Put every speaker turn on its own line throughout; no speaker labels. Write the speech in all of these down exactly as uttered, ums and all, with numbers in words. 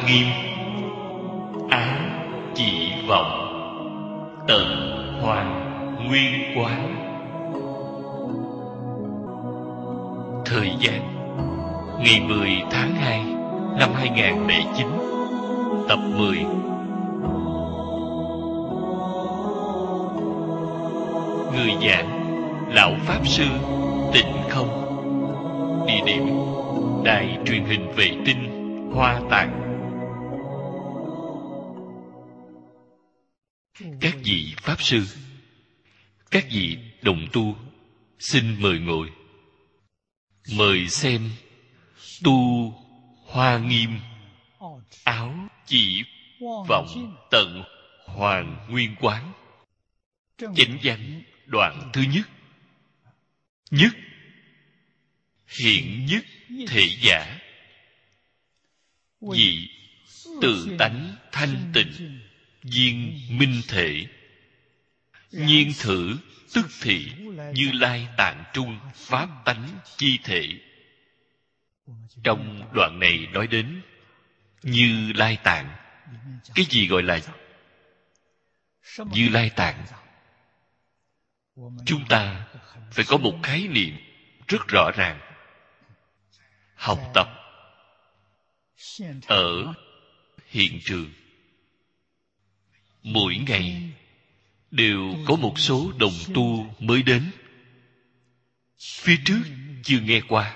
Hoa nghiêm, áo chỉ vọng, tận hoàng nguyên quán. Thời gian ngày mười tháng hai năm hai nghìn lẻ chín. Tập mười. Người giảng Lão Pháp Sư Tịnh Không. Địa điểm Đài truyền hình vệ tinh Hoa Tạng. Các vị Pháp Sư, các vị đồng tu, xin mời ngồi. Mời xem Tu Hoa Nghiêm, áo chỉ vọng tận hoàng nguyên quán. Chánh văn đoạn thứ nhất. Nhất, hiện nhất thể giả. Dị, tự tánh thanh tịnh, viên minh thể. Nhiên thử tức thị, Như Lai tạng trung pháp tánh chi thể. Trong đoạn này nói đến Như Lai tạng. Cái gì gọi là Như Lai tạng? Chúng ta phải có một khái niệm rất rõ ràng. Học tập ở hiện trường, mỗi ngày đều có một số đồng tu mới đến, phía trước chưa nghe qua.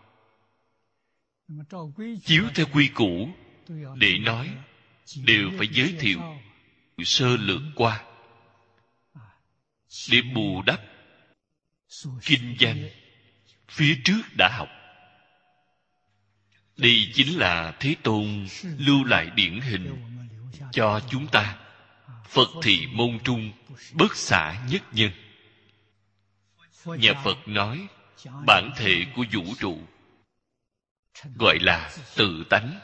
Chiếu theo quy củ để nói, đều phải giới thiệu sơ lược qua, để bù đắp kinh văn phía trước đã học. Đây chính là Thế Tôn lưu lại điển hình cho chúng ta. Phật thị môn trung, bất xả nhất nhân. Nhà Phật nói bản thể của vũ trụ gọi là tự tánh.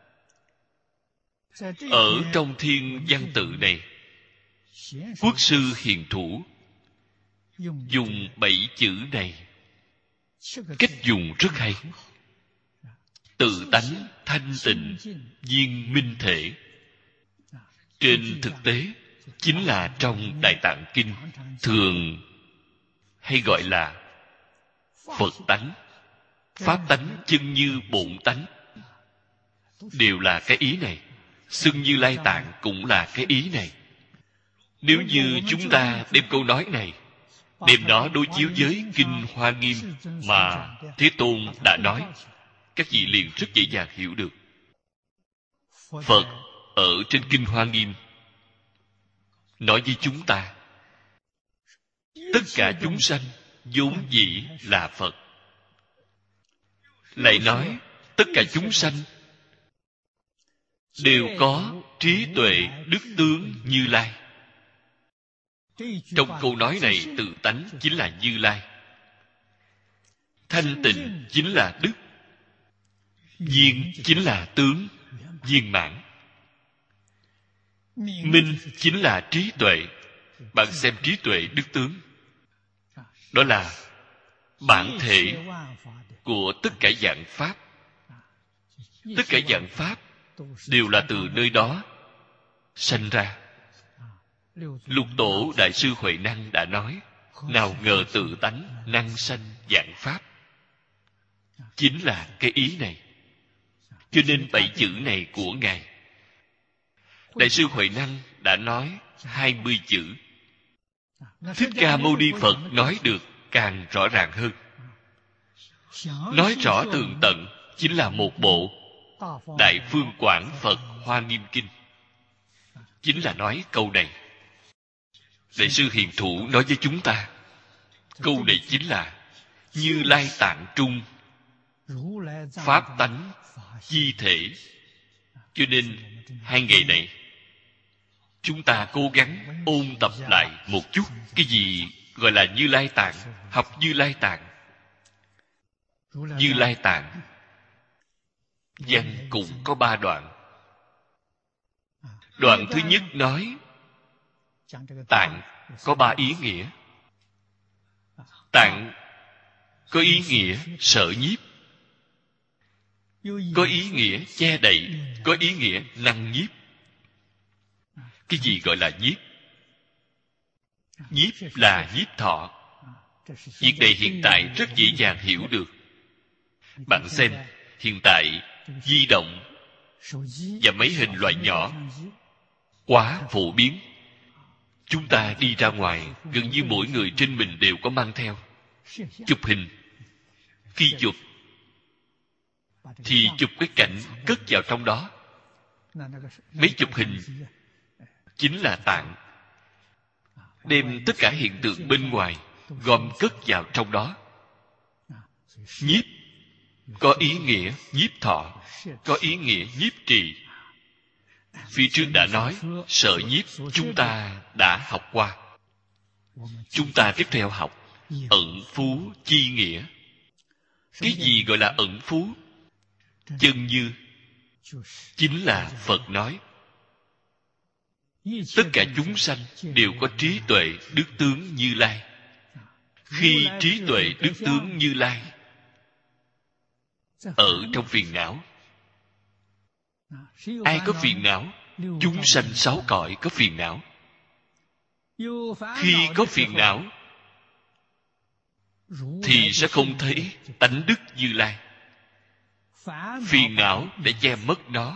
Ở trong thiên văn tự này, Quốc sư Hiền Thủ dùng bảy chữ này. Cách dùng rất hay. Tự tánh thanh tịnh, viên minh thể. Trên thực tế chính là trong Đại Tạng Kinh thường hay gọi là Phật tánh, pháp tánh chân như bổn tánh, đều là cái ý này. Xưng Như Lai tạng cũng là cái ý này. Nếu như chúng ta đem câu nói này, đem nó đối chiếu với Kinh Hoa Nghiêm mà Thế Tôn đã nói, các vị liền rất dễ dàng hiểu được. Phật ở trên Kinh Hoa Nghiêm nói với chúng ta, tất cả chúng sanh vốn dĩ là Phật. Lại nói tất cả chúng sanh đều có trí tuệ đức tướng Như Lai. Trong câu nói này, tự tánh chính là Như Lai, thanh tịnh chính là đức, viên chính là tướng viên mãn, minh chính là trí tuệ. Bạn xem trí tuệ đức tướng, đó là bản thể của tất cả vạn pháp. Tất cả vạn pháp đều là từ nơi đó sanh ra. Lục Tổ Đại sư Huệ Năng đã nói, nào ngờ tự tánh năng sanh vạn pháp. Chính là cái ý này. Cho nên bảy chữ này của Ngài, Đại sư Huệ Năng đã nói hai mươi chữ. Thích Ca Mâu Ni Phật nói được càng rõ ràng hơn. Nói rõ tường tận chính là một bộ Đại Phương Quảng Phật Hoa Nghiêm Kinh. Chính là nói câu này. Đại sư Hiền Thủ nói với chúng ta, câu này chính là Như Lai tạng trung pháp tánh chi thể. Cho nên hai ngày này chúng ta cố gắng ôn tập lại một chút cái gì gọi là Như Lai tạng. Học Như Lai tạng. Như Lai tạng văn cũng có ba đoạn. Đoạn thứ nhất nói tạng có ba ý nghĩa. Tạng có ý nghĩa sở nhiếp. có ý nghĩa che đậy, có ý nghĩa năng nhiếp. Cái gì gọi là nhiếp? Nhiếp là nhiếp thọ. Việc này hiện tại rất dễ dàng hiểu được. Bạn xem, hiện tại di động và máy hình loại nhỏ quá phổ biến. Chúng ta đi ra ngoài, gần như mỗi người trên mình đều có mang theo. Chụp hình, khi chụp thì chụp cái cảnh cất vào trong đó. Máy chụp hình chính là tạng, đem tất cả hiện tượng bên ngoài gom cất vào trong đó. Nhiếp có ý nghĩa nhiếp thọ, có ý nghĩa nhiếp trì. Phía trước đã nói sở nhiếp chúng ta đã học qua. Chúng ta tiếp theo học ẩn phú chi nghĩa. Cái gì gọi là ẩn phú? Chân như chính là Phật nói tất cả chúng sanh đều có trí tuệ đức tướng Như Lai. Khi trí tuệ đức tướng Như Lai ở trong phiền não, ai có phiền não? Chúng sanh sáu cõi có phiền não. Khi có phiền não thì sẽ không thấy tánh đức Như Lai. Phiền não để che mất nó.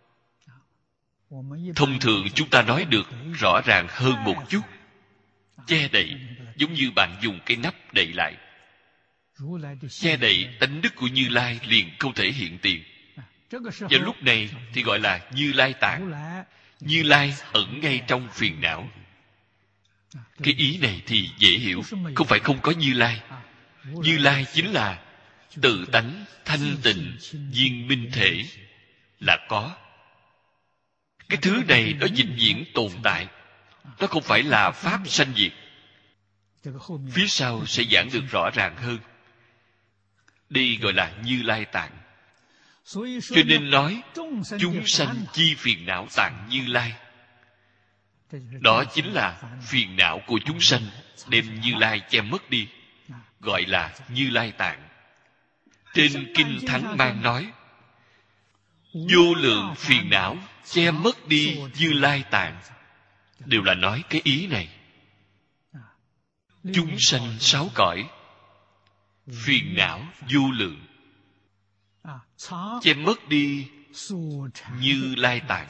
Thông thường chúng ta nói được rõ ràng hơn một chút. Che đậy giống như bạn dùng cái nắp đậy lại. Che đậy tánh đức của Như Lai liền không thể hiện tiền. Và lúc này thì gọi là Như Lai tạng. Như Lai ẩn ngay trong phiền não. Cái ý này thì dễ hiểu. Không phải không có Như Lai. Như Lai chính là tự tánh thanh tịnh viên minh thể, là có. Cái thứ này nó vĩnh viễn tồn tại. Nó không phải là pháp sanh diệt. Phía sau sẽ giảng được rõ ràng hơn. Đây gọi là Như Lai tạng. Cho nên nói chúng sanh chi phiền não tạng Như Lai. Đó chính là phiền não của chúng sanh đem Như Lai che mất đi, gọi là Như Lai tạng. Trên Kinh Thắng Mang nói vô lượng phiền não che mất đi Như Lai tạng, đều là nói cái ý này. Chúng sanh sáu cõi phiền não vô lượng che mất đi Như Lai tạng.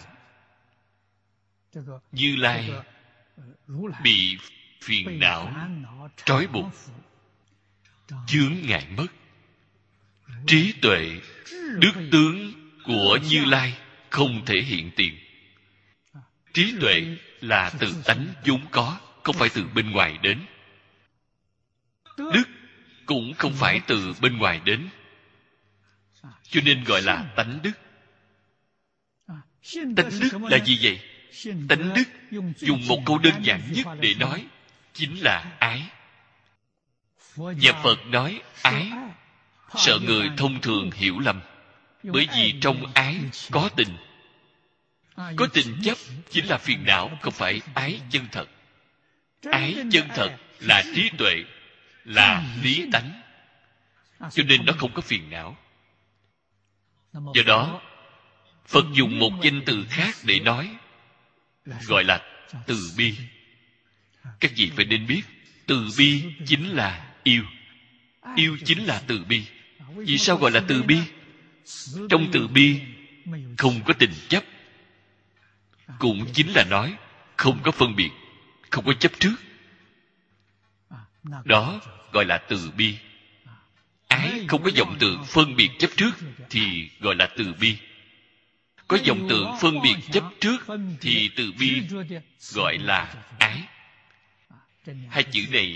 Như Lai bị phiền não trói buộc, chướng ngại mất. Trí tuệ đức tướng của Như Lai không thể hiện tiền. Trí tuệ là từ tánh vốn có, không phải từ bên ngoài đến. Đức cũng không phải từ bên ngoài đến, cho nên gọi là tánh đức. Tánh đức là gì vậy? Tánh đức dùng một câu đơn giản nhất để nói chính là ái. Và Phật nói ái, sợ người thông thường hiểu lầm, bởi vì trong ái có tình. Có tình chấp chính là phiền não, không phải ái chân thật. Ái chân thật là trí tuệ, là lý tánh, cho nên nó không có phiền não. Do đó Phật dùng một danh từ khác để nói, gọi là từ bi. Các vị phải nên biết, từ bi chính là yêu. Yêu chính là từ bi. Vì sao gọi là từ bi? Trong từ bi không có tình chấp, cũng chính là nói không có phân biệt, không có chấp trước. Đó gọi là từ bi. Ái không có vọng tưởng phân biệt chấp trước thì gọi là từ bi. Có vọng tưởng phân biệt chấp trước thì từ bi gọi là ái. Hai chữ này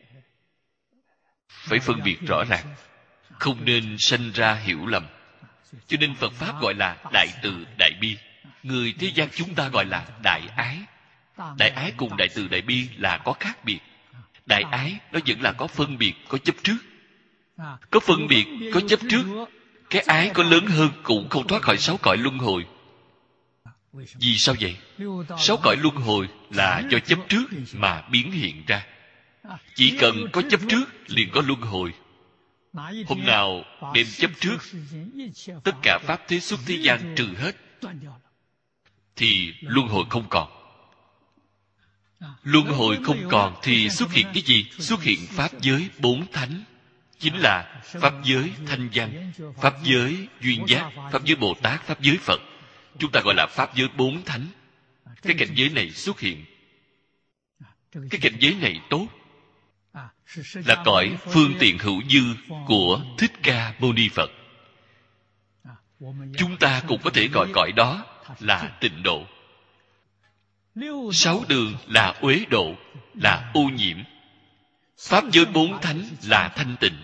phải phân biệt rõ ràng, không nên sanh ra hiểu lầm. Cho nên Phật Pháp gọi là đại từ đại bi. Người thế gian chúng ta gọi là đại ái. Đại ái cùng đại từ đại bi là có khác biệt. Đại ái nó vẫn là có phân biệt, có chấp trước. Có phân biệt, có chấp trước, cái ái có lớn hơn cũng không thoát khỏi sáu cõi luân hồi. Vì sao vậy? Sáu cõi luân hồi là do chấp trước mà biến hiện ra. Chỉ cần có chấp trước liền có luân hồi. Hôm nào đem chấp trước tất cả pháp thế xuất thế gian trừ hết, thì luân hồi không còn. Luân hồi không còn thì xuất hiện cái gì? Xuất hiện pháp giới bốn thánh, chính là pháp giới thanh văn, pháp giới duyên giác, pháp giới Bồ Tát, pháp giới Phật. Chúng ta gọi là pháp giới bốn thánh. Cái cảnh giới này xuất hiện. Cái cảnh giới này tốt, là cõi phương tiện hữu dư của Thích Ca Mâu Ni Phật. Chúng ta cũng có thể gọi cõi đó là tịnh độ. Sáu đường là uế độ, là ô nhiễm. Pháp giới bốn thánh là thanh tịnh.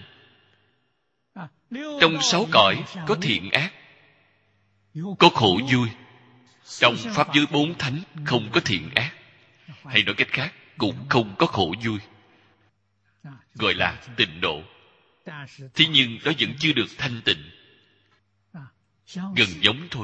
Trong sáu cõi có thiện ác, có khổ vui. Trong pháp giới bốn thánh không có thiện ác, hay nói cách khác, cũng không có khổ vui, gọi là tịnh độ. Thế nhưng nó vẫn chưa được thanh tịnh, gần giống thôi,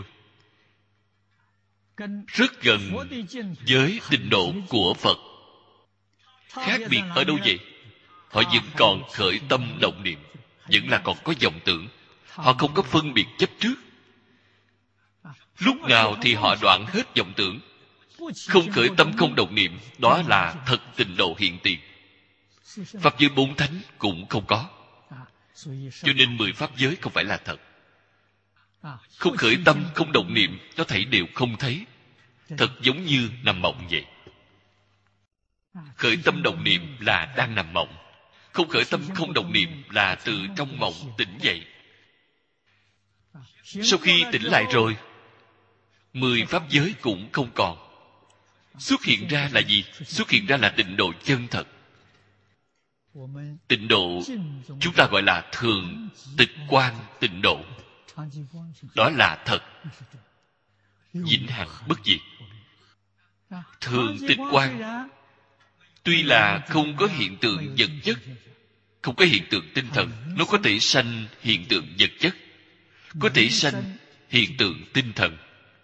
rất gần với tịnh độ của Phật. Khác biệt ở đâu vậy? Họ vẫn còn khởi tâm động niệm, vẫn là còn có vọng tưởng. Họ không có phân biệt chấp trước. Lúc nào thì họ đoạn hết vọng tưởng, không khởi tâm không động niệm, đó là thật tịnh độ hiện tiền. Pháp giới bốn thánh cũng không có, cho nên mười pháp giới không phải là thật. Không khởi tâm không động niệm, nó thảy đều không thấy, thật giống như nằm mộng vậy. Khởi tâm động niệm là đang nằm mộng, không khởi tâm không động niệm là từ trong mộng tỉnh dậy. Sau khi tỉnh lại rồi, mười pháp giới cũng không còn. Xuất hiện ra là gì? Xuất hiện ra là tịnh độ chân thật. Tịnh độ chúng ta gọi là thường tịch quang tịnh độ. Đó là thật, vĩnh hằng bất diệt. Thường tịch quang tuy là không có hiện tượng vật chất, không có hiện tượng tinh thần, nó có thể sanh hiện tượng vật chất, có thể sanh hiện tượng tinh thần.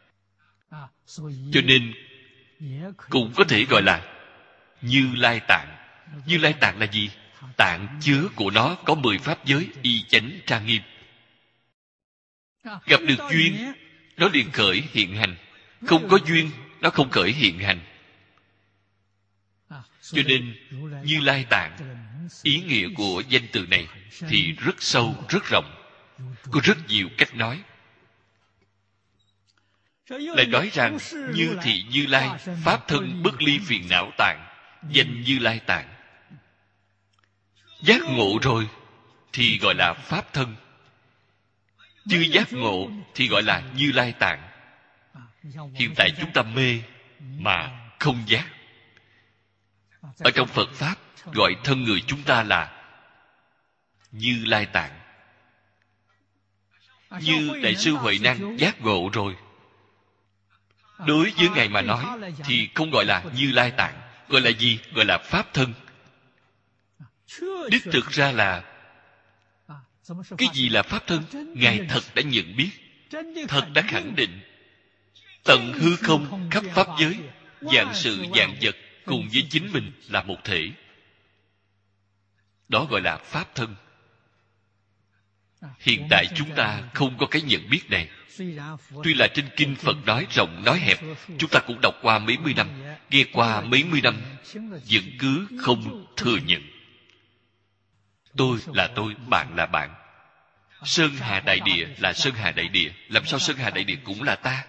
Cho nên cũng có thể gọi là Như Lai Tạng. Như Lai Tạng là gì? Tạng chứa của nó có mười pháp giới y chánh trang nghiêm. Gặp được duyên, nó liền khởi hiện hành. Không có duyên, nó không khởi hiện hành. Cho nên Như Lai Tạng, ý nghĩa của danh từ này thì rất sâu, rất rộng, có rất nhiều cách nói. Lại nói rằng Như thị Như Lai, pháp thân bất ly phiền não tạng, danh Như Lai Tạng. Giác ngộ rồi thì gọi là pháp thân, chưa giác ngộ thì gọi là Như Lai Tạng. Hiện tại chúng ta mê mà không giác. Ở trong Phật Pháp gọi thân người chúng ta là Như Lai Tạng. Như Đại sư Huệ Năng giác ngộ rồi, đối với Ngài mà nói thì không gọi là Như Lai Tạng. Gọi là gì? Gọi là pháp thân. Đích thực ra là cái gì là pháp thân? Ngài thật đã nhận biết, thật đã khẳng định. Tận hư không khắp pháp giới, vạn sự vạn vật cùng với chính mình là một thể. Đó gọi là pháp thân. Hiện tại chúng ta không có cái nhận biết này. Tuy là trên kinh Phật nói rộng nói hẹp, chúng ta cũng đọc qua mấy mươi năm, nghe qua mấy mươi năm, vẫn cứ không thừa nhận. Tôi là tôi, bạn là bạn. Sơn Hà Đại Địa là Sơn Hà Đại Địa. Làm sao Sơn Hà Đại Địa cũng là ta?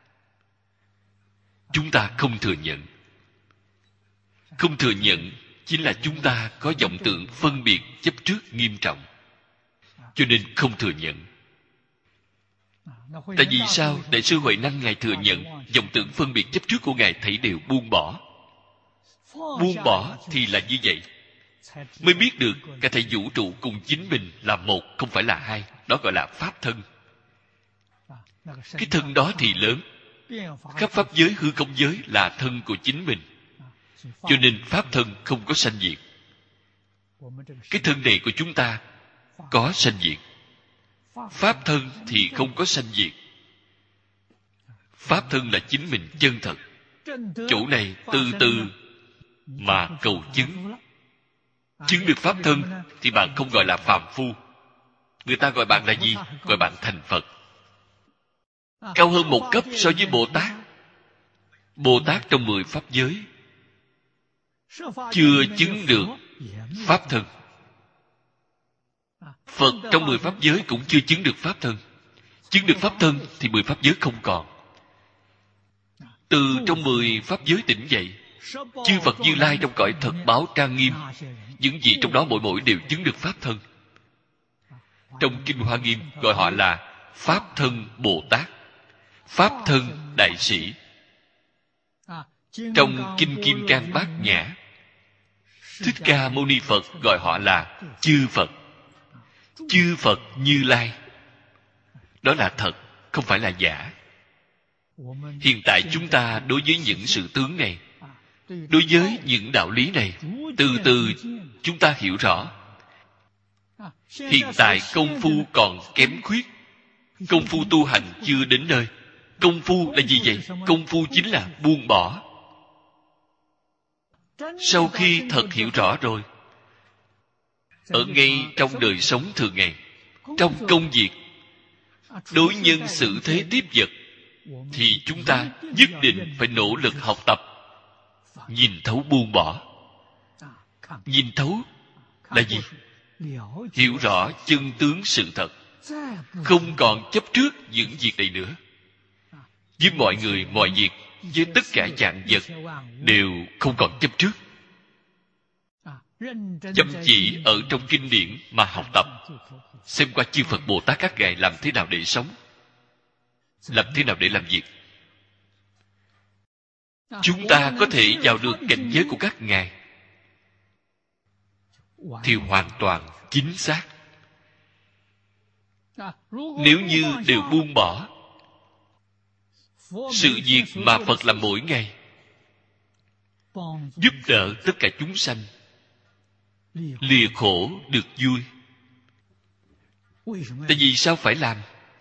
Chúng ta không thừa nhận. Không thừa nhận chính là chúng ta có vọng tưởng phân biệt chấp trước nghiêm trọng, cho nên không thừa nhận. Tại vì sao Đại sư Huệ Năng Ngài thừa nhận vọng tưởng phân biệt chấp trước của Ngài thảy đều buông bỏ? Buông bỏ thì là như vậy, mới biết được cả thảy vũ trụ cùng chính mình là một, không phải là hai. Đó gọi là pháp thân. Cái thân đó thì lớn, khắp pháp giới hư không giới là thân của chính mình, cho nên pháp thân không có sanh diệt. Cái thân này của chúng ta có sanh diệt, pháp thân thì không có sanh diệt. Pháp thân là chính mình chân thật. Chỗ này từ từ mà cầu chứng. Chứng được pháp thân thì bạn không gọi là phàm phu, Người ta gọi bạn là gì? Gọi bạn thành Phật. Cao hơn một cấp so với Bồ Tát. Bồ Tát trong mười pháp giới chưa chứng được pháp thân. Phật trong mười pháp giới cũng chưa chứng được pháp thân. Chứng được pháp thân thì mười pháp giới không còn. Từ trong mười pháp giới tỉnh dậy, chư Phật Như Lai trong cõi thật báo trang nghiêm, những gì trong đó mỗi mỗi đều chứng được pháp thân. Trong Kinh Hoa Nghiêm gọi họ là Pháp Thân Bồ Tát, Pháp Thân Đại Sĩ. Trong Kinh Kim Cang Bát Nhã, Thích Ca Mâu Ni Phật gọi họ là chư Phật. Chư Phật Như Lai, đó là thật, không phải là giả. Hiện tại chúng ta đối với những sự tướng này, đối với những đạo lý này, từ từ chúng ta hiểu rõ. Hiện tại công phu còn kém khuyết, công phu tu hành chưa đến nơi. Công phu là gì vậy? Công phu chính là buông bỏ. Sau khi thật hiểu rõ rồi, ở ngay trong đời sống thường ngày, trong công việc, đối nhân xử thế tiếp vật, thì chúng ta nhất định phải nỗ lực học tập, nhìn thấu buông bỏ. Nhìn thấu là gì? Hiểu rõ chân tướng sự thật, không còn chấp trước những việc này nữa. Với mọi người, mọi việc, với tất cả vạn vật đều không còn chấp trước. Chăm chỉ ở trong kinh điển mà học tập, xem qua chư Phật Bồ Tát các ngài làm thế nào để sống, làm thế nào để làm việc. Chúng ta có thể vào được cảnh giới của các ngài thì hoàn toàn chính xác. Nếu như đều buông bỏ sự việc mà Phật làm mỗi ngày, giúp đỡ tất cả chúng sanh lìa khổ được vui. Tại vì sao phải làm?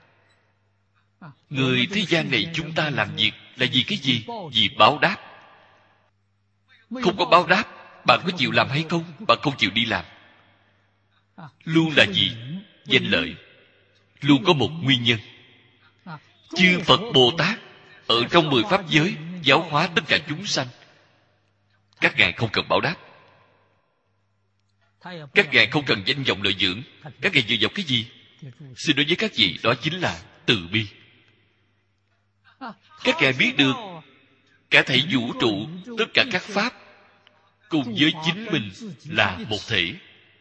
Người thế gian này chúng ta làm việc là vì cái gì? Vì báo đáp. Không có báo đáp, bạn có chịu làm hay không? Bạn không chịu đi làm. Luôn là gì? Danh lợi. Luôn có một nguyên nhân. Chư Phật Bồ Tát ở trong mười pháp giới giáo hóa tất cả chúng sanh, các ngài không cần báo đáp. Các ngài không cần danh vọng lợi dưỡng. Các ngài dựa vào cái gì? Xin đối với các vị, đó chính là từ bi. Các ngài biết được cả thảy vũ trụ, tất cả các pháp cùng với chính mình là một thể.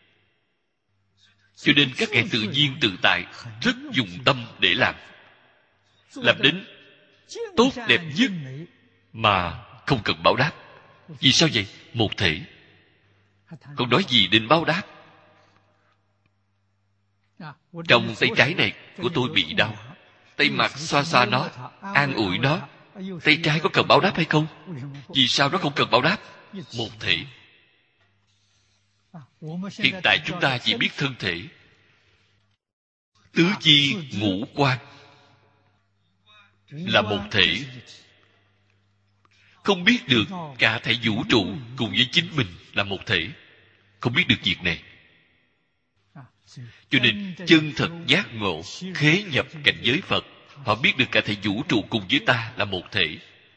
Cho nên các ngài tự nhiên tự tại, rất dùng tâm để làm, làm đến tốt đẹp nhất mà không cần báo đáp. Vì sao vậy? Một thể. Không nói gì đến báo đáp. Trong tay trái này của tôi bị đau, tay mặt xoa xoa nó, an ủi nó. Tay trái có cần báo đáp hay không? Vì sao nó không cần báo đáp? Một thể. Hiện tại chúng ta chỉ biết thân thể, tứ chi ngũ quan là một thể, không biết được cả thảy vũ trụ cùng với chính mình là một thể, không biết được việc này. Cho nên chân thật giác ngộ, khế nhập cảnh giới Phật, họ biết được cả thảy vũ trụ cùng với ta là một thể.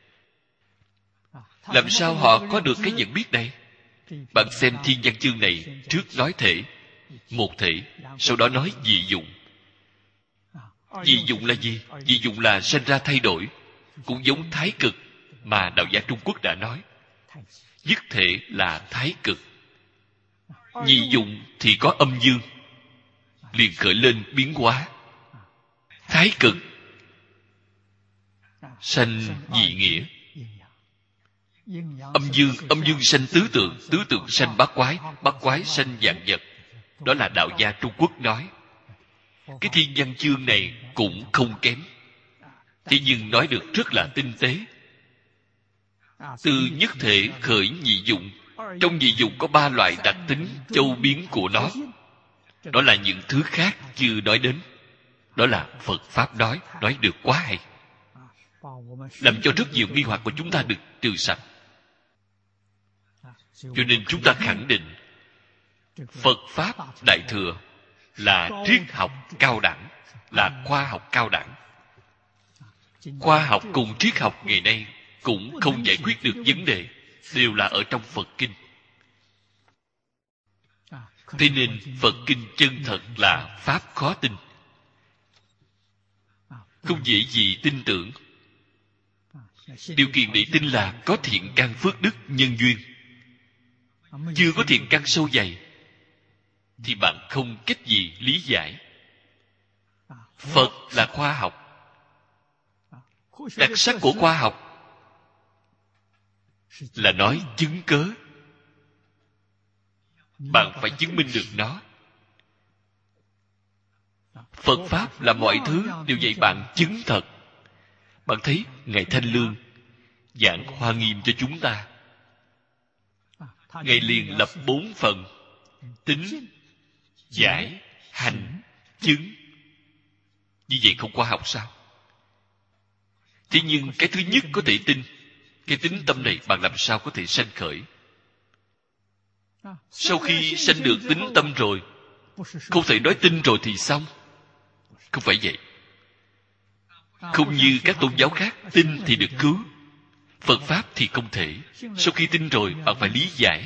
Làm sao họ có được cái nhận biết này? Bạn xem Thiên Văn chương này, trước nói thể, một thể, sau đó nói dị dụng. Dị dụng là gì? Dị dụng là sinh ra thay đổi, cũng giống thái cực mà đạo gia Trung Quốc đã nói. Nhất thể là thái cực, dị dụng thì có âm dương, liền khởi lên biến hóa. Thái cực sanh dị nghĩa, âm dương, âm dương sanh tứ tượng, tứ tượng sanh bát quái, bát quái sanh vạn vật. Đó là đạo gia Trung Quốc nói. Cái Thiên Văn chương này cũng không kém, thế nhưng nói được rất là tinh tế. Từ nhất thể khởi nhị dụng. Trong nhị dụng có ba loại đặc tính châu biến của nó. Đó là những thứ khác chưa nói đến. Đó là Phật Pháp nói, nói được quá hay, làm cho rất nhiều nghi hoặc của chúng ta được trừ sạch. Cho nên chúng ta khẳng định Phật Pháp Đại Thừa là triết học cao đẳng, là khoa học cao đẳng. Khoa học cùng triết học ngày nay cũng không giải quyết được vấn đề, đều là ở trong Phật Kinh. Thế nên Phật Kinh chân thật là pháp khó tin, không dễ gì tin tưởng. Điều kiện để tin là có thiện căn phước đức nhân duyên. Chưa có thiện căn sâu dày thì bạn không cách gì lý giải. Phật là khoa học. Đặc sắc của khoa học là nói chứng cớ. Bạn phải chứng minh được nó. Phật Pháp là mọi thứ đều dạy bạn chứng thật. Bạn thấy Ngài Thanh Lương giảng Hoa Nghiêm cho chúng ta, Ngài liền lập bốn phần: tính, giải, hành, chứng. Như vậy không khoa học sao? Thế nhưng cái thứ nhất có thể tin, cái tính tâm này bạn làm sao có thể sanh khởi? Sau khi sanh được tính tâm rồi, không thể nói tin rồi thì xong. Không phải vậy. Không như các tôn giáo khác, tin thì được cứu. Phật Pháp thì không thể. Sau khi tin rồi, bạn phải lý giải.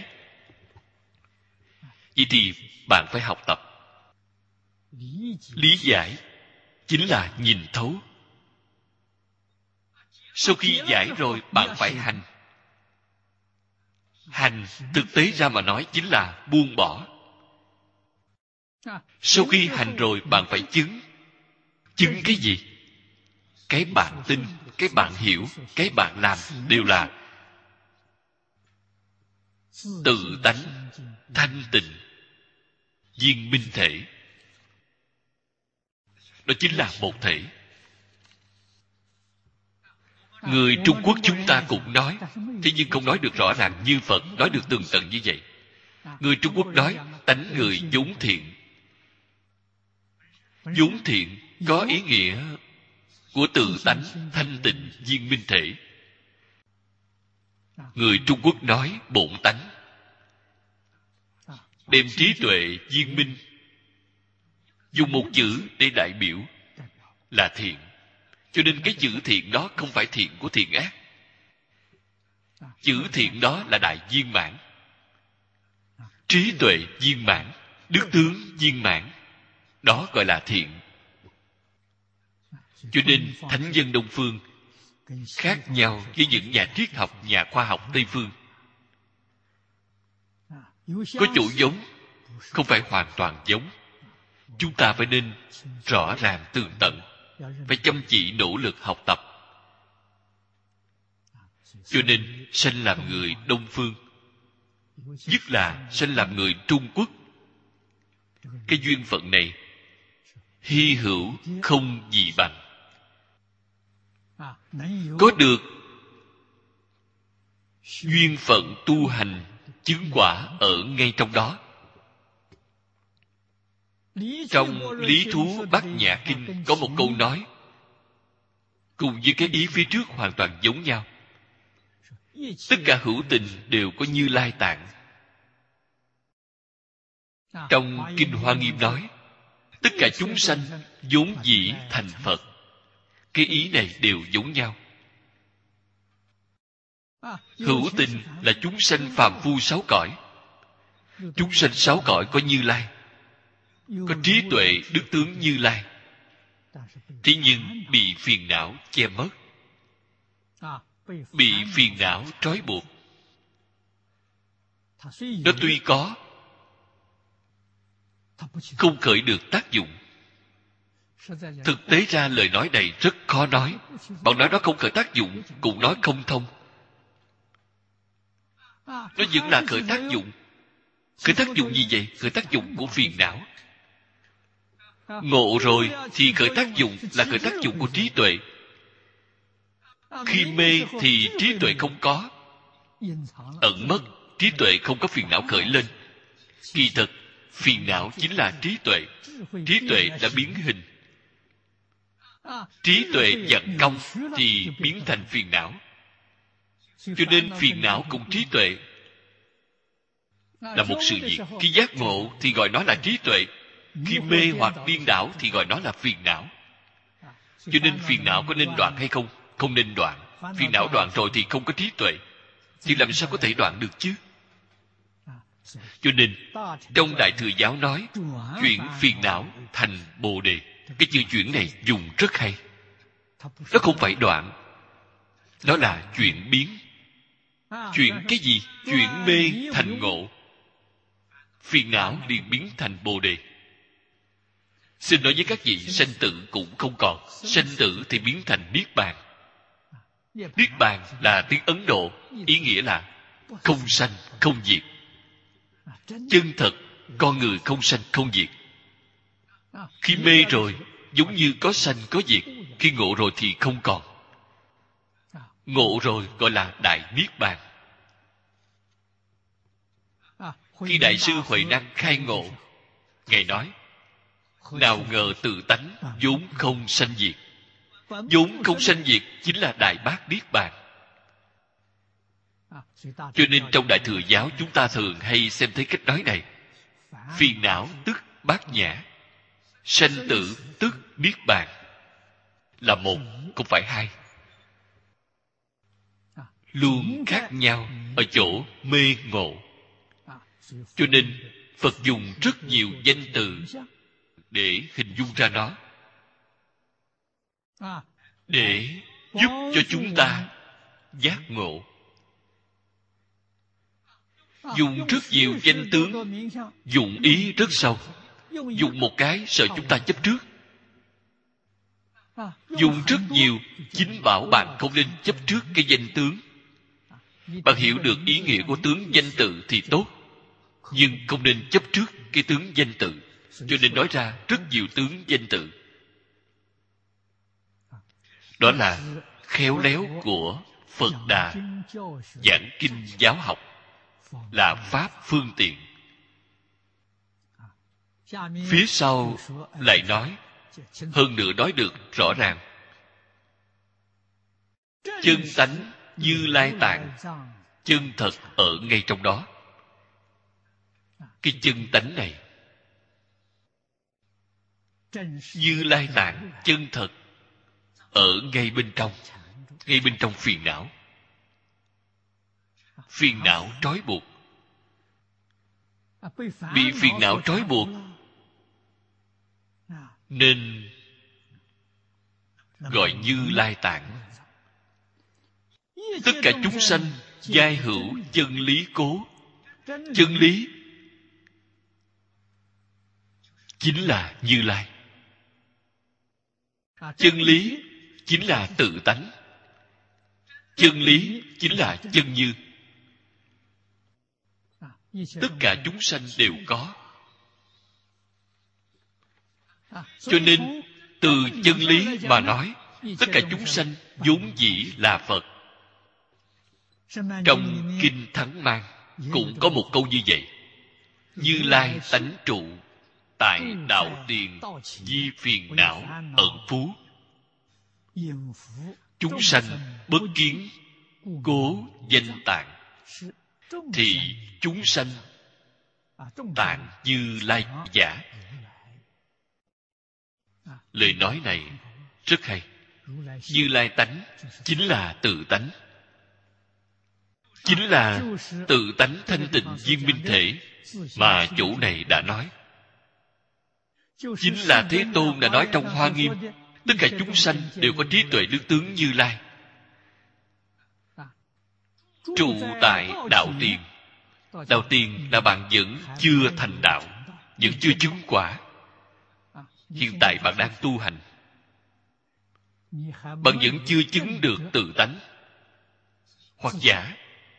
Vậy thì bạn phải học tập. Lý giải chính là nhìn thấu. Sau khi giải rồi, bạn phải hành. Hành thực tế ra mà nói chính là buông bỏ. Sau khi hành rồi, bạn phải chứng. Chứng cái gì? Cái bạn tin, cái bạn hiểu, cái bạn làm đều là tự tánh, thanh tịnh, viên minh thể. Đó chính là một thể. Người Trung Quốc chúng ta cũng nói, thế nhưng không nói được rõ ràng như Phật nói được tường tận như vậy. Người Trung Quốc nói tánh người vốn thiện. Vốn thiện có ý nghĩa của tự tánh thanh tịnh viên minh thể. Người Trung Quốc nói bổn tánh, đem trí tuệ viên minh, dùng một chữ để đại biểu là thiện. Cho nên cái chữ thiện đó không phải thiện của thiện ác. Chữ thiện đó là đại viên mãn. Trí tuệ viên mãn, đức tướng viên mãn, đó gọi là thiện. Cho nên thánh nhân Đông Phương khác nhau với những nhà triết học, nhà khoa học Tây Phương. Có chỗ giống, không phải hoàn toàn giống. Chúng ta phải nên rõ ràng tường tận, phải chăm chỉ nỗ lực học tập. Cho nên sanh làm người Đông Phương, nhất là sanh làm người Trung Quốc. Cái duyên phận này hy hữu không gì bằng. Có được duyên phận tu hành chứng quả ở ngay trong đó. Trong Lý Thú Bát Nhã Kinh có một câu nói cùng với cái ý phía trước hoàn toàn giống nhau. Tất cả hữu tình đều có Như Lai tạng. Trong Kinh Hoa Nghiêm nói tất cả chúng sanh vốn dĩ thành Phật. Cái ý này đều giống nhau. Hữu tình là chúng sanh phàm phu sáu cõi. Chúng sanh sáu cõi có Như Lai, có trí tuệ đức tướng Như Lai. Thế nhưng bị phiền não che mất, bị phiền não trói buộc. Nó tuy có, không khởi được tác dụng. Thực tế ra lời nói này rất khó nói. Bạn nói nó không khởi tác dụng, cũng nói không thông. Nó vẫn là khởi tác dụng. Khởi tác dụng gì vậy? Khởi tác dụng của phiền não. Ngộ rồi thì khởi tác dụng là khởi tác dụng của trí tuệ. Khi mê thì trí tuệ không có, ẩn mất, trí tuệ không có phiền não khởi lên. Kỳ thực phiền não chính là trí tuệ. Trí tuệ đã biến hình. Trí tuệ vận công thì biến thành phiền não. Cho nên phiền não cùng trí tuệ là một sự việc. Khi giác ngộ thì gọi nó là trí tuệ. Khi mê hoặc điên đảo thì gọi nó là phiền não. Cho nên phiền não có nên đoạn hay không? Không nên đoạn. Phiền não đoạn rồi thì không có trí tuệ, thì làm sao có thể đoạn được chứ? Cho nên trong Đại Thừa Giáo nói chuyển phiền não thành Bồ Đề. Cái chữ chuyển này dùng rất hay. Nó không phải đoạn, nó là chuyển biến. Chuyển cái gì? Chuyển mê thành ngộ. Phiền não liền biến thành Bồ Đề. Xin nói với các vị, sanh tử cũng không còn. Sanh tử thì biến thành Niết Bàn. Niết Bàn là tiếng Ấn Độ, ý nghĩa là không sanh, không diệt. Chân thật, con người không sanh, không diệt. Khi mê rồi, giống như có sanh, có diệt. Khi ngộ rồi thì không còn. Ngộ rồi gọi là Đại Niết Bàn. Khi Đại sư Huệ Năng khai ngộ, Ngài nói, nào ngờ tự tánh vốn không sanh diệt. Vốn không sanh diệt chính là Đại Bát Niết Bàn. Cho nên trong Đại Thừa Giáo chúng ta thường hay xem thấy cách nói này. Phiền não tức bát nhã, sanh tử tức Niết Bàn. Là một, không phải hai. Luôn khác nhau ở chỗ mê ngộ. Cho nên Phật dùng rất nhiều danh từ để hình dung ra nó, để giúp cho chúng ta giác ngộ. Dùng rất nhiều danh tướng, dụng ý rất sâu. Dùng một cái sợ chúng ta chấp trước. Dùng rất nhiều, chính bảo bạn không nên chấp trước cái danh tướng. Bạn hiểu được ý nghĩa của tướng danh tự thì tốt, nhưng không nên chấp trước cái tướng danh tự. Cho nên nói ra rất nhiều tướng danh tự. Đó là khéo léo của Phật Đà giảng kinh giáo học, là pháp phương tiện. Phía sau lại nói, hơn nữa nói được rõ ràng. Chân tánh Như Lai Tạng chân thật ở ngay trong đó. Cái chân tánh này, Như Lai Tạng chân thật ở ngay bên trong, ngay bên trong phiền não. Phiền não trói buộc. Bị phiền não trói buộc nên gọi Như Lai Tạng. Tất cả chúng sanh giai hữu chân lý cố. Chân lý chính là Như Lai. Chân lý chính là tự tánh. Chân lý chính là chân như. Tất cả chúng sanh đều có. Cho nên từ chân lý mà nói, tất cả chúng sanh vốn dĩ là Phật. Trong Kinh Thắng Mang cũng có một câu như vậy: Như Lai tánh trụ, tại đạo tiền di phiền não ẩn phú. Chúng sanh bất kiến cố danh tạng, thì chúng sanh tạng Như Lai giả. Lời nói này rất hay. Như Lai tánh chính là tự tánh, chính là tự tánh thanh tịnh viên minh thể mà chủ này đã nói. Chính là Thế Tôn đã nói trong Hoa Nghiêm, tất cả chúng sanh đều có trí tuệ đức tướng Như Lai, trụ tại đạo tiền. Đạo tiền là bạn vẫn chưa thành đạo, vẫn chưa chứng quả. Hiện tại bạn đang tu hành, bạn vẫn chưa chứng được tự tánh, hoặc giả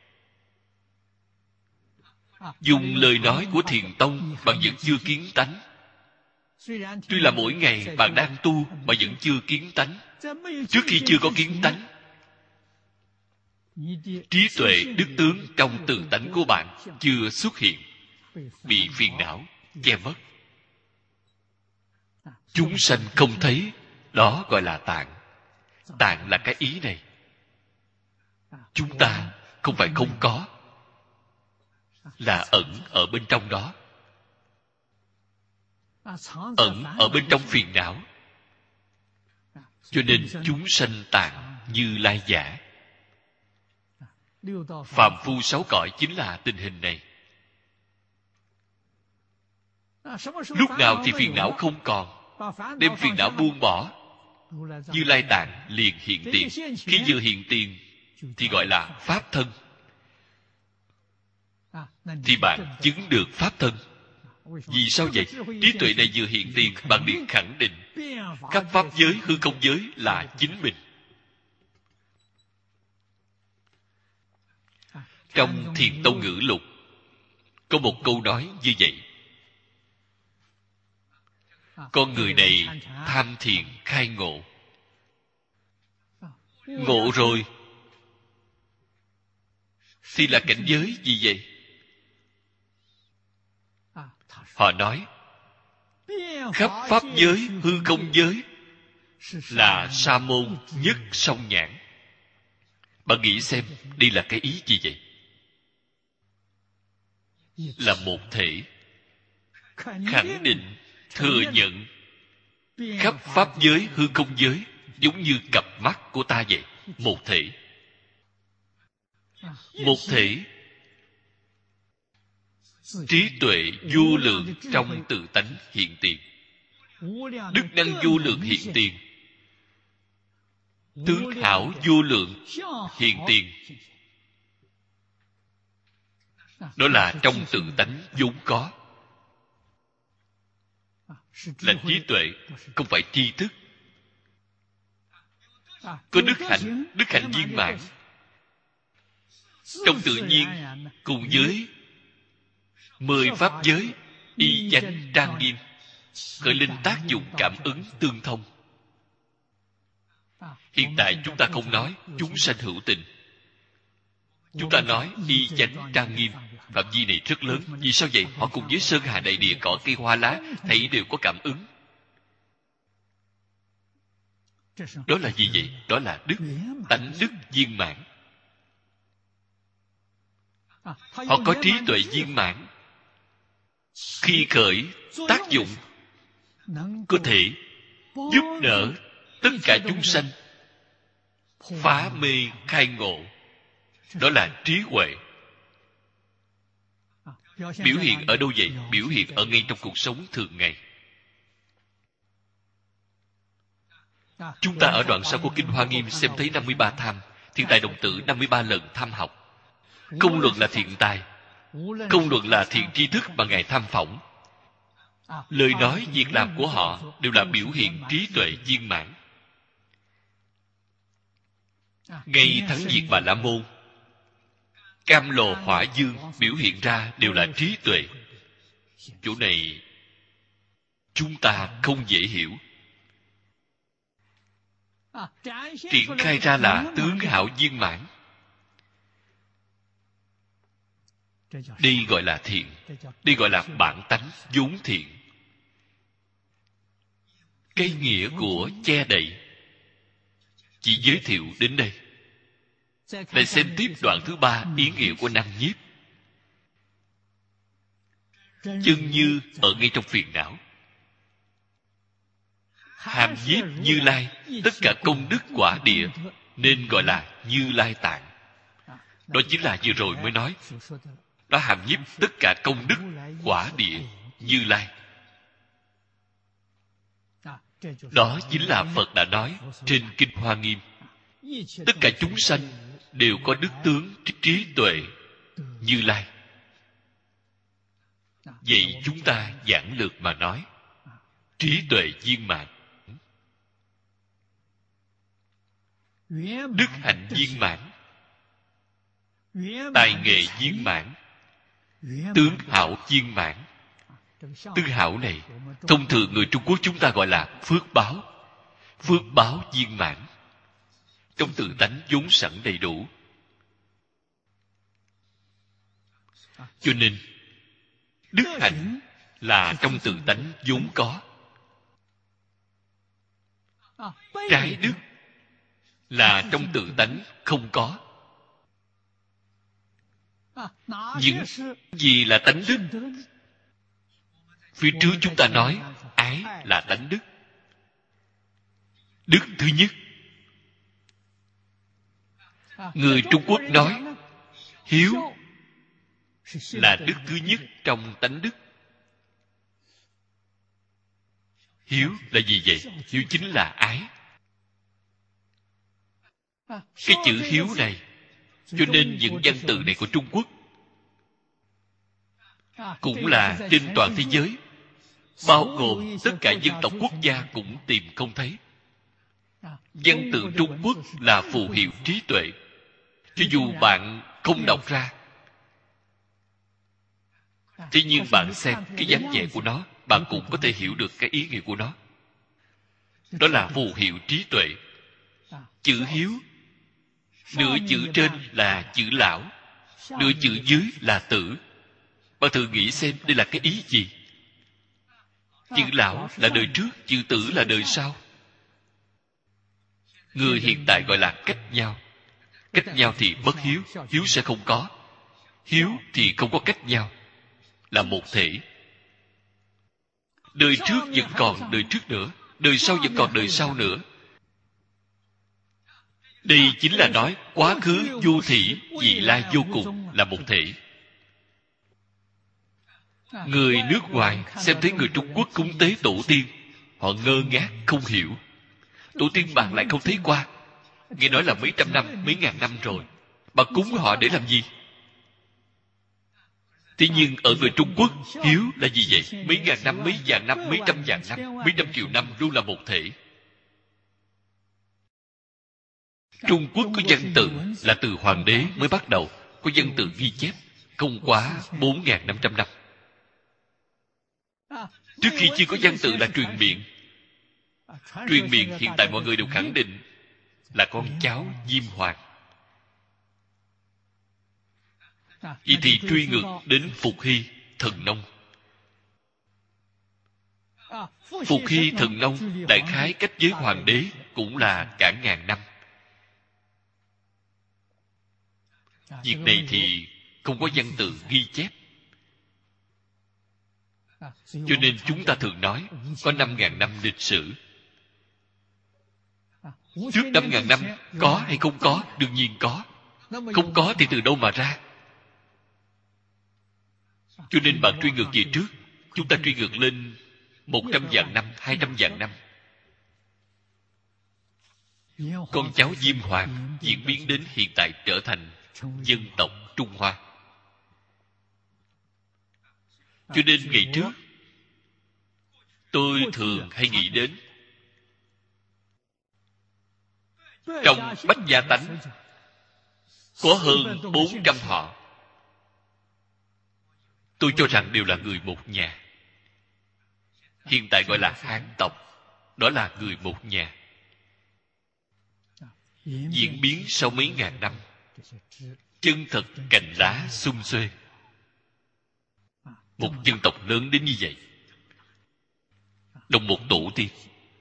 dùng lời nói của Thiền Tông, bạn vẫn chưa kiến tánh. Tuy là mỗi ngày bạn đang tu, bạn vẫn chưa kiến tánh. Trước khi chưa có kiến tánh, trí tuệ đức tướng trong tự tánh của bạn chưa xuất hiện, bị phiền não che mất. Chúng sanh không thấy, đó gọi là tạng. Tạng là cái ý này. Chúng ta không phải không có, là ẩn ở bên trong đó. ẩn ở bên trong phiền não. Cho nên chúng sanh tạng Như Lai giả. Phàm phu sáu cõi chính là tình hình này. Lúc nào thì phiền não không còn, đem phiền não buông bỏ, Như Lai tạng liền hiện tiền. Khi vừa hiện tiền thì gọi là pháp thân, thì bạn chứng được pháp thân. Vì sao vậy? Trí tuệ này vừa hiện tiền, bạn liền khẳng định khắp pháp giới, hư không giới là chính mình. Trong Thiền Tông Ngữ Lục có một câu nói như vậy: con người này tham thiền khai ngộ. Ngộ rồi thì là cảnh giới gì vậy? Họ nói khắp pháp giới, hư không giới là sa môn nhất song nhãn. Bạn nghĩ xem, đây là cái ý gì vậy? Là một thể khẳng định, thừa nhận khắp pháp giới, hư không giới giống như cặp mắt của ta vậy. Một thể. Một thể trí tuệ vô lượng trong tự tánh hiện tiền, đức năng vô lượng hiện tiền, tướng hảo vô lượng hiện tiền. Đó là trong tự tánh vốn có, là trí tuệ, không phải tri thức. Có đức hạnh, đức hạnh viên mãn. Trong tự nhiên cùng với mười pháp giới y chánh trang nghiêm, khởi lên tác dụng cảm ứng tương thông. Hiện tại chúng ta không nói chúng sanh hữu tình, chúng ta nói y chánh trang nghiêm. Phạm vi này rất lớn. Vì sao vậy? Họ cùng với sơn hà đại địa, cỏ cây hoa lá thấy đều có cảm ứng. Đó là gì vậy? Đó là đức, tánh đức viên mãn. Họ có trí tuệ viên mãn. Khi khởi tác dụng, có thể giúp đỡ tất cả chúng sanh phá mê khai ngộ. Đó là trí huệ. Biểu hiện ở đâu vậy? Biểu hiện ở ngay trong cuộc sống thường ngày. Chúng ta ở đoạn sau của Kinh Hoa Nghiêm xem thấy năm mươi ba tham, thiên tài đồng tử năm mươi ba lần tham học. Công luận là thiện tài, công luận là thiện tri thức mà Ngài tham phỏng. Lời nói, việc làm của họ đều là biểu hiện trí tuệ viên mãn. Ngay thắng diệt Bà La Môn, Cam Lồ Hỏa Dương biểu hiện ra đều là trí tuệ. Chỗ này chúng ta không dễ hiểu. Triển khai ra là tướng hảo viên mãn. Đây gọi là thiện. Đây gọi là bản tánh vốn thiện. Cái nghĩa của che đậy chỉ giới thiệu đến đây. Lại xem tiếp đoạn thứ ba, ý nghĩa của năm nhiếp. Chân như ở ngay trong phiền não. Hàm nhiếp Như Lai, tất cả công đức quả địa nên gọi là Như Lai tạng. Đó chính là vừa rồi mới nói. Đó hàm nhiếp tất cả công đức quả địa Như Lai. Đó chính là Phật đã nói trên Kinh Hoa Nghiêm. Tất cả chúng sanh đều có đức tướng trí tuệ Như Lai. Vậy chúng ta giản lược mà nói, trí tuệ viên mãn, đức hạnh viên mãn, tài nghệ viên mãn, tướng hảo viên mãn. Tướng hảo này thông thường người Trung Quốc chúng ta gọi là phước báo. Phước báo viên mãn, trong tự tánh vốn sẵn đầy đủ. Cho nên đức hạnh là trong tự tánh vốn có. Trái đức là trong tự tánh không có. Những gì là tánh đức? Phía trước chúng ta nói là tánh đức. Đức thứ nhất, người Trung Quốc nói hiếu là đức thứ nhất trong tánh đức. Hiếu là gì vậy? Hiếu chính là ái. Cái chữ hiếu này, cho nên những văn từ này của Trung Quốc cũng là trên toàn thế giới, bao gồm tất cả dân tộc quốc gia cũng tìm không thấy. Văn từ Trung Quốc là phù hiệu trí tuệ. Cho dù bạn không đọc ra, thế nhưng bạn xem cái dáng vẻ của nó, bạn cũng có thể hiểu được cái ý nghĩa của nó. Đó là phù hiệu trí tuệ. Chữ hiếu, nửa chữ trên là chữ lão, nửa chữ dưới là tử. Bạn thử nghĩ xem đây là cái ý gì? Chữ lão là đời trước, chữ tử là đời sau. Người hiện tại gọi là cách nhau. Cách nhau thì bất hiếu, hiếu sẽ không có. Hiếu thì không có cách nhau, là một thể. Đời trước vẫn còn đời trước nữa, đời sau vẫn còn đời sau nữa. Đây chính là nói quá khứ vô thỉ, vị lai vô cùng là một thể. Người nước ngoài xem thấy người Trung Quốc cúng tế tổ tiên, họ ngơ ngác không hiểu. Tổ tiên bạn lại không thấy qua, nghe nói là mấy trăm năm, mấy ngàn năm rồi, bạn cúng họ để làm gì? Thế nhưng ở người Trung Quốc, hiếu là gì vậy? Mấy ngàn năm, mấy vạn năm, mấy trăm vạn năm, mấy trăm triệu năm luôn là một thể. Trung Quốc có văn tự là từ hoàng đế mới bắt đầu, có văn tự ghi chép, không quá bốn ngàn năm trăm năm. Trước khi chưa có văn tự là truyền miệng. Truyền miệng hiện tại mọi người đều khẳng định là con cháu Diêm Hoàng. Vậy thì truy ngược đến Phục Hy, Thần Nông. Phục Hy, Thần Nông đại khái cách với hoàng đế cũng là cả ngàn năm. Việc này thì không có văn tự ghi chép. Cho nên chúng ta thường nói có năm ngàn năm lịch sử. Trước năm ngàn năm có hay không có? Đương nhiên có. Không có thì từ đâu mà ra? Cho nên bạn truy ngược về trước, chúng ta truy ngược lên một trăm vạn năm, hai trăm vạn năm. Con cháu Diêm Hoàng diễn biến đến hiện tại trở thành dân tộc Trung Hoa. Cho nên ngày trước tôi thường hay nghĩ đến trong Bách Gia Tánh có hơn bốn trăm họ. Tôi cho rằng đều là người một nhà. Hiện tại gọi là Hán tộc, đó là người một nhà. Diễn biến sau mấy ngàn năm, chân thật cành lá sum xuê. Một dân tộc lớn đến như vậy, đồng một tổ tiên.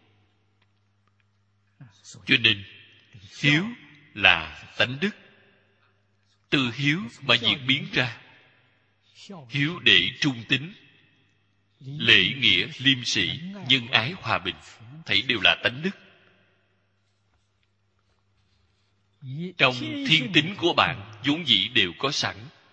Cho nên hiếu là tánh đức. Từ hiếu mà diễn biến ra. Hiếu để trung tín, lễ nghĩa liêm sĩ, nhân ái hòa bình, thảy đều là tánh đức. Trong thiên tính của bạn vốn dĩ đều có sẵn.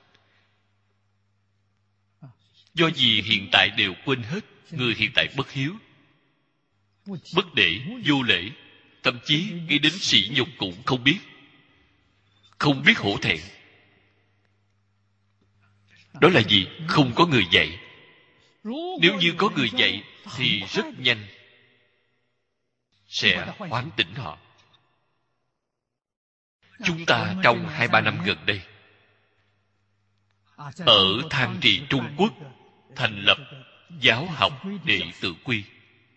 Do gì hiện tại đều quên hết. Người hiện tại bất hiếu, bất để, vô lễ, thậm chí nghĩ đến sỉ nhục cũng không biết, không biết hổ thẹn. Đó là gì? Không có người dạy. Nếu như có người dạy thì rất nhanh sẽ hoán tỉnh họ. Chúng ta trong hai ba năm gần đây ở Thang Trì Trung Quốc thành lập giáo học đệ tử quy.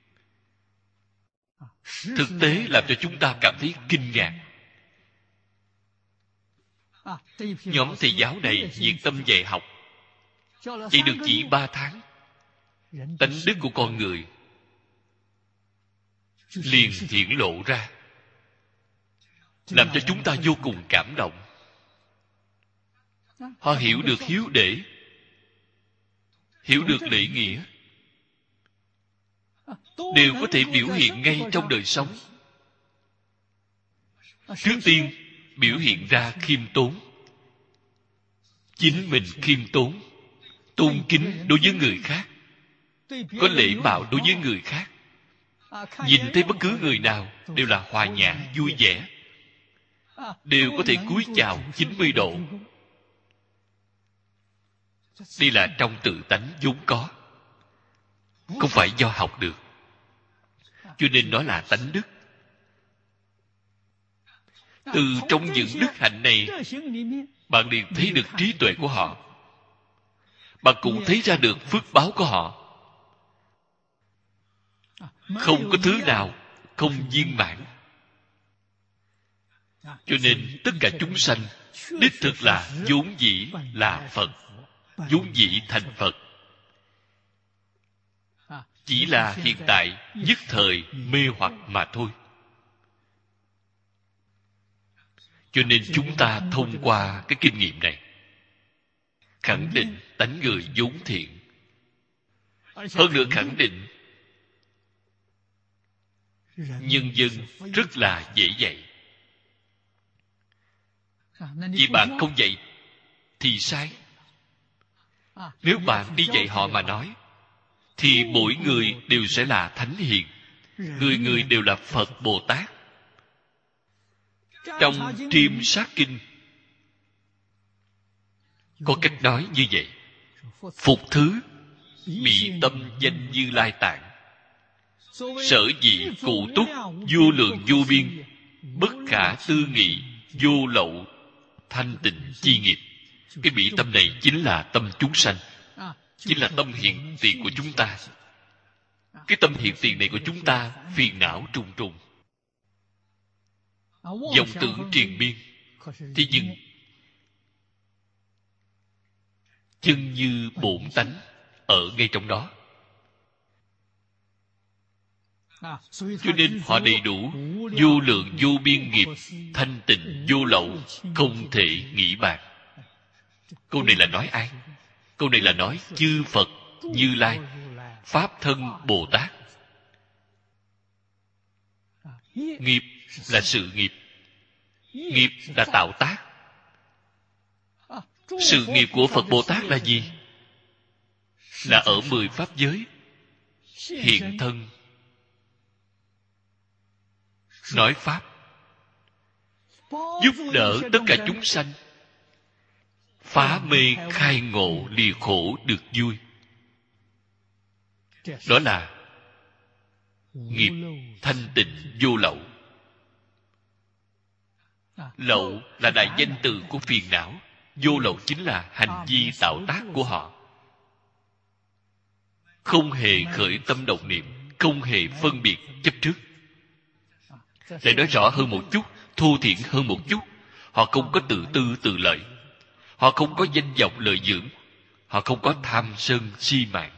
Thực tế làm cho chúng ta cảm thấy kinh ngạc. Nhóm thầy giáo này nhiệt tâm dạy học, chỉ được chỉ ba tháng, tánh đức của con người liền hiển lộ ra, làm cho chúng ta vô cùng cảm động. Họ hiểu được hiếu để, hiểu được lễ nghĩa, đều có thể biểu hiện ngay trong đời sống. Trước tiên biểu hiện ra khiêm tốn. Chính mình khiêm tốn, tôn kính đối với người khác, có lễ mạo đối với người khác. Nhìn thấy bất cứ người nào đều là hòa nhã, vui vẻ, đều có thể cúi chào chín mươi độ. Đây là trong tự tánh vốn có, không phải do học được. Cho nên nói là tánh đức. Từ trong những đức hạnh này, bạn liền thấy được trí tuệ của họ. Bạn cũng thấy ra được phước báo của họ. Không có thứ nào không viên mãn. Cho nên tất cả chúng sanh đích thực là vốn dĩ là Phật, vốn dĩ thành Phật. Chỉ là hiện tại nhất thời mê hoặc mà thôi. Cho nên chúng ta thông qua cái kinh nghiệm này khẳng định tánh người vốn thiện. Hơn nữa khẳng định nhân dân rất là dễ dạy. Vì bạn không dạy thì sai. Nếu bạn đi dạy họ mà nói, thì mỗi người đều sẽ là thánh hiền, người người đều là Phật Bồ Tát. Trong Triêm Sát Kinh có cách nói như vậy: phục thứ bị tâm danh Như Lai tạng, sở dĩ cụ túc vô lượng vô biên, bất khả tư nghị vô lậu thanh tịnh chi nghiệp. Cái bị tâm này chính là tâm chúng sanh, chính là tâm hiện tiền của chúng ta. Cái tâm hiện tiền này của chúng ta phiền não trùng trùng, vọng tưởng triền miên. Thế nhưng chân như bổn tánh ở ngay trong đó. Cho nên họ đầy đủ vô lượng vô biên nghiệp, thanh tịnh vô lậu, không thể nghĩ bàn. Câu này là nói ai? Câu này là nói chư Phật Như Lai, Pháp thân Bồ Tát. Nghiệp là sự nghiệp, nghiệp là tạo tác. Sự nghiệp của Phật Bồ Tát là gì? Là ở mười pháp giới hiện thân nói pháp, giúp đỡ tất cả chúng sanh phá mê khai ngộ, lìa khổ được vui. Đó là nghiệp thanh tịnh vô lậu. Lậu là đại danh từ của phiền não, vô lậu chính là hành vi tạo tác của họ. Không hề khởi tâm động niệm, không hề phân biệt chấp trước. Để nói rõ hơn một chút, thô thiển hơn một chút, họ không có tự tư tự lợi, họ không có danh vọng lợi dưỡng, họ không có tham sân si mạng.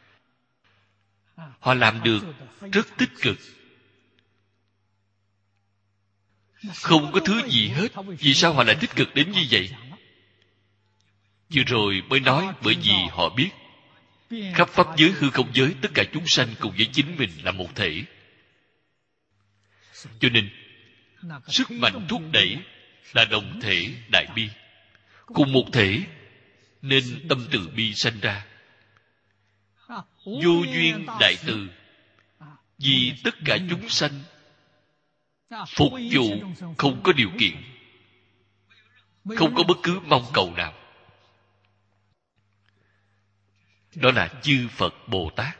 Họ làm được rất tích cực, không có thứ gì hết. Vì sao họ lại tích cực đến như vậy? Vừa rồi mới nói, bởi vì họ biết khắp pháp giới hư không giới, tất cả chúng sanh cùng với chính mình là một thể. Cho nên sức mạnh thúc đẩy là đồng thể đại bi. Cùng một thể nên tâm từ bi sanh ra. Vô duyên đại từ, vì tất cả chúng sanh phục vụ không có điều kiện, không có bất cứ mong cầu nào. Đó là chư Phật Bồ Tát.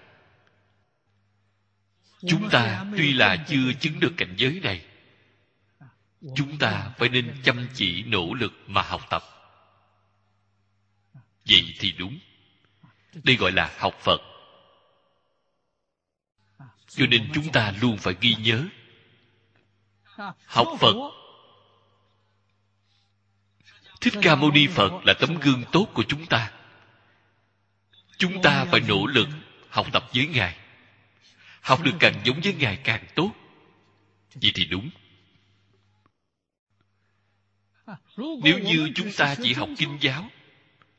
Chúng ta tuy là chưa chứng được cảnh giới này, chúng ta phải nên chăm chỉ nỗ lực mà học tập. Vậy thì đúng. Đây gọi là học Phật. Cho nên chúng ta luôn phải ghi nhớ, học Phật, Thích Ca Mâu Ni Phật là tấm gương tốt của chúng ta. Chúng ta phải nỗ lực học tập với Ngài, học được càng giống với Ngài càng tốt. Vậy thì đúng. Nếu như chúng ta chỉ học kinh giáo,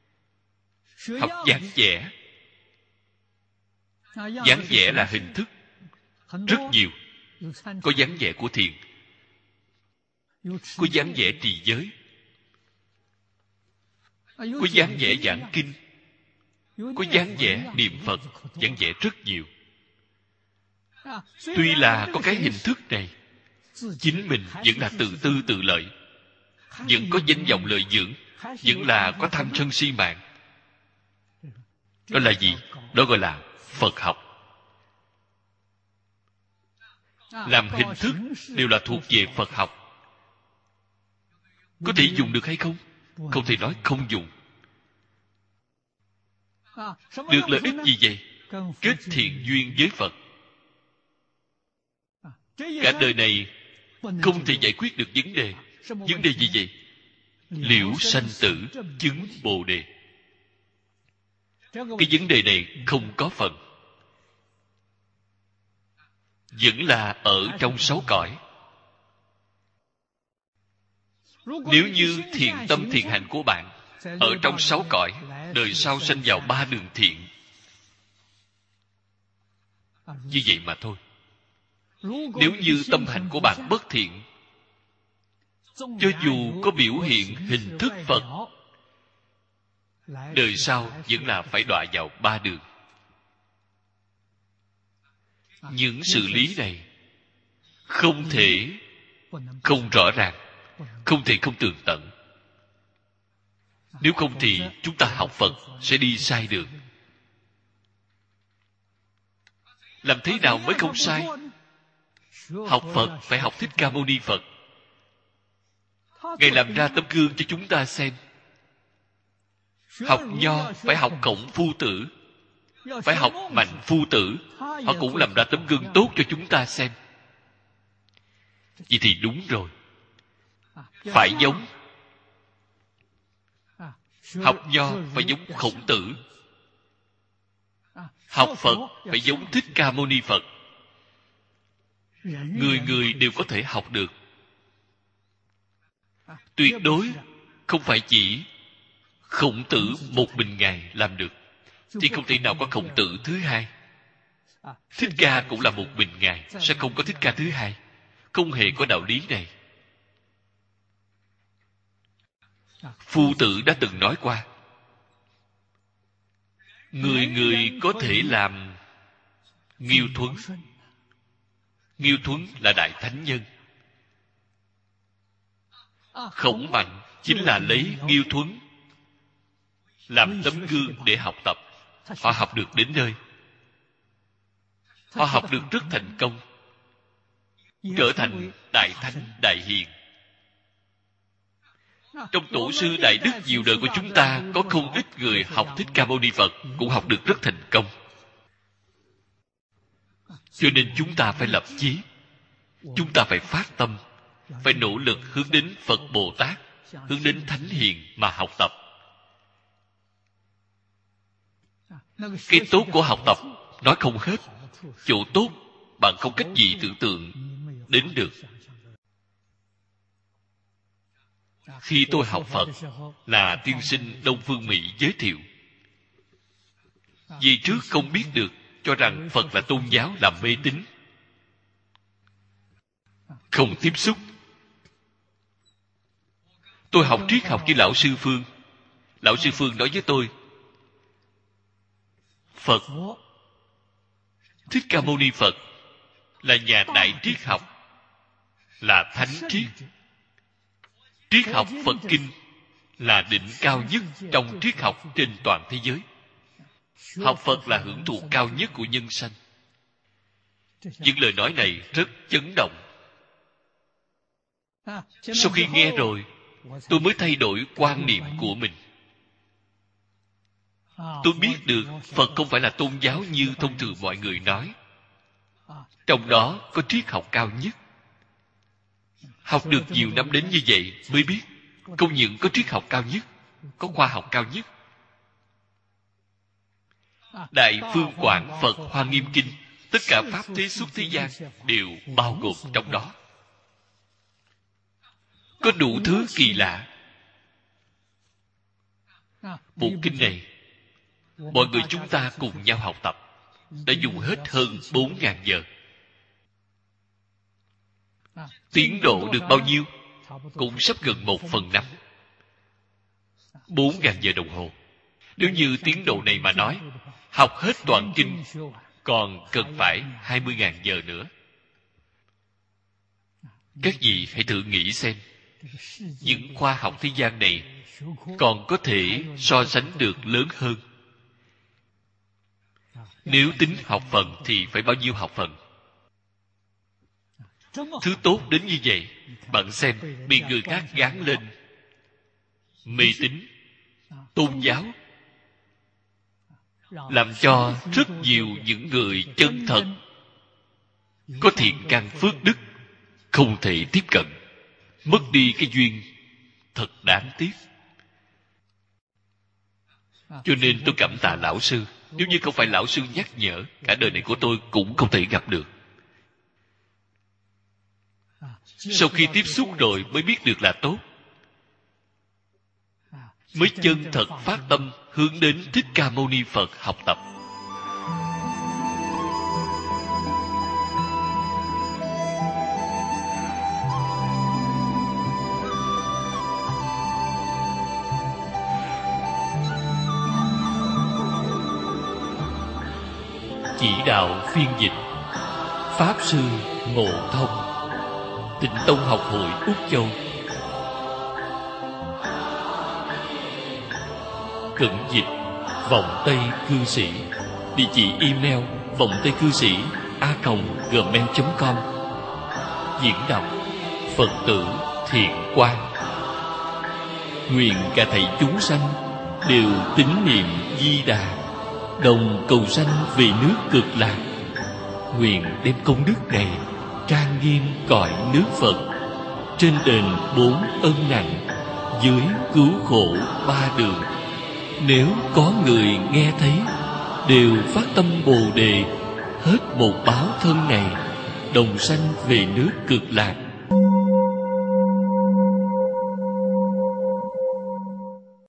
học dáng vẻ, dáng vẻ là hình thức, rất nhiều. Có dáng vẻ của thiền, có dáng vẻ trì giới, có dáng vẻ giảng kinh, có dáng vẻ niệm Phật, dáng vẻ rất nhiều. Tuy là có cái hình thức này, chính mình vẫn là tự tư tự lợi, vẫn có danh vọng lợi dưỡng, vẫn là có tham sân si mạng. Đó là gì? Đó gọi là Phật học. Làm hình thức đều là thuộc về Phật học. Có thể dùng được hay không? Không thể nói không dùng. Được lợi ích gì vậy? Kết thiện duyên với Phật. Cả đời này không thể giải quyết được vấn đề. Vấn đề gì vậy? Liễu sanh tử chứng Bồ Đề. Cái vấn đề này không có phần, vẫn là ở trong sáu cõi. Nếu như thiện tâm thiện hạnh của bạn ở trong sáu cõi, đời sau sanh vào ba đường thiện, như vậy mà thôi. Nếu như tâm hạnh của bạn bất thiện, cho dù có biểu hiện hình thức Phật, đời sau vẫn là phải đọa vào ba đường. Những sự lý này không thể không rõ ràng, không thể không tường tận. Nếu không thì chúng ta học Phật sẽ đi sai đường. Làm thế nào mới không sai? Học Phật phải học Thích Ca Mâu Ni Phật. Ngài làm ra tấm gương cho chúng ta xem. Học Nho phải học Khổng Phu Tử, phải học Mạnh Phu Tử. Họ cũng làm ra tấm gương tốt cho chúng ta xem. Vậy thì đúng rồi, phải giống. Học Nho phải giống Khổng Tử, học Phật phải giống Thích Ca Mâu Ni Phật. Người người đều có thể học được. Tuyệt đối không phải chỉ Khổng Tử một mình Ngài làm được, thì không thể nào có Khổng Tử thứ hai. Thích Ca cũng là một mình Ngài, sẽ không có Thích Ca thứ hai. Không hề có đạo lý này. Phu Tử đã từng nói qua, người người có thể làm Nghiêu Thuấn. Nghiêu Thuấn là đại thánh nhân. Khổng Mạnh chính là lấy Nghiêu Thuấn làm tấm gương để học tập. Họ học được đến nơi, họ học được rất thành công, trở thành đại thánh đại hiền. Trong tổ sư đại đức nhiều đời của chúng ta, có không ít người học Thích Ca Mâu Ni Phật cũng học được rất thành công. Cho nên chúng ta phải lập chí, chúng ta phải phát tâm, phải nỗ lực hướng đến Phật Bồ Tát, hướng đến Thánh Hiền mà học tập. Cái tốt của học tập nói không hết. Chỗ tốt bạn không cách gì tưởng tượng đến được. Khi tôi học Phật là tiên sinh Đông Phương Mỹ giới thiệu. Vì trước không biết được, cho rằng Phật là tôn giáo, là mê tín, không tiếp xúc. Tôi học triết học với lão sư Phương. Lão sư Phương nói với tôi, Phật, Thích Ca Mâu Ni Phật là nhà đại triết học, là thánh triết. Triết học Phật Kinh là đỉnh cao nhất trong triết học trên toàn thế giới. Học Phật là hưởng thụ cao nhất của nhân sanh. Những lời nói này rất chấn động. Sau khi nghe rồi, tôi mới thay đổi quan niệm của mình. Tôi biết được Phật không phải là tôn giáo như thông thường mọi người nói. Trong đó có triết học cao nhất. Học được nhiều năm đến như vậy mới biết, không những có triết học cao nhất, có khoa học cao nhất. Đại Phương Quảng Phật Hoa Nghiêm Kinh, tất cả pháp thế xuất thế gian đều bao gồm trong đó. Có đủ thứ kỳ lạ. Bộ kinh này, mọi người chúng ta cùng nhau học tập, đã dùng hết hơn bốn ngàn giờ. tiến độ được bao nhiêu? Cũng sắp gần một phần năm. Bốn ngàn giờ đồng hồ. Nếu như tiến độ này mà nói, học hết toàn kinh còn cần phải hai mươi ngàn giờ nữa. Các vị hãy thử nghĩ xem, những khoa học thế gian này còn có thể so sánh được lớn hơn. Nếu tính học phần thì phải bao nhiêu học phần? Thứ tốt đến như vậy, bạn xem, bị người khác gán lên mê tín, tôn giáo, làm cho rất nhiều những người chân thật, có thiện căn phước đức, không thể tiếp cận, mất đi cái duyên, thật đáng tiếc. Cho nên tôi cảm tạ lão sư. Nếu như không phải lão sư nhắc nhở, cả đời này của tôi cũng không thể gặp được. Sau khi tiếp xúc rồi mới biết được là tốt, mới chân thật phát tâm hướng đến Thích Ca Mâu Ni Phật học tập. Chỉ đạo phiên dịch Pháp Sư Ngộ Thông, Tịnh Tông Học hội Úc Châu. Cẩn dịch Vọng Tây Cư Sĩ. Địa chỉ email vọng tây cư sĩ a còng gmail chấm com. Diễn đọc Phật tử Thiện Quang. Nguyện cả thảy chúng sanh đều tín niệm Di Đà, đồng cầu sanh về nước Cực Lạc. Nguyện đem công đức này trang nghiêm cõi nước Phật, trên đền bốn ân nặng, dưới cứu khổ ba đường. Nếu có người nghe thấy, đều phát tâm Bồ Đề, hết một báo thân này, đồng sanh về nước Cực Lạc.